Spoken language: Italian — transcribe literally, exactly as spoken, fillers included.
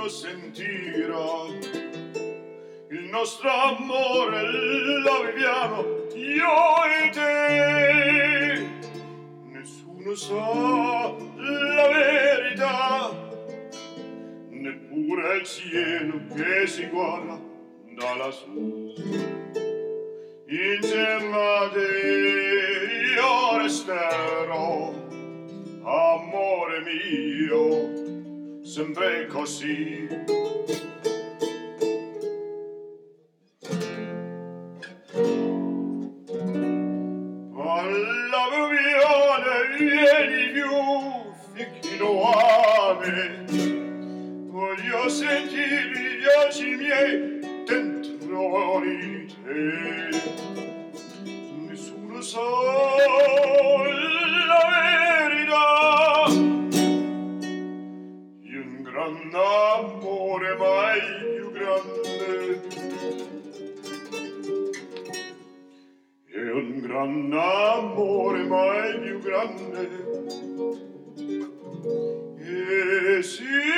sentirà il nostro amore lo viviamo io e te. Nessuno sa la verità, neppure il cielo che si guarda da lassù. Insieme a te io resterò, amore mio, sempre così. Alla viviane vieni più ficchino a me, voglio sentire gli occhi miei dentro di te. Nessuno sa la verità, io un grande amore mai più grande, io un grande amore mai più grande, e sì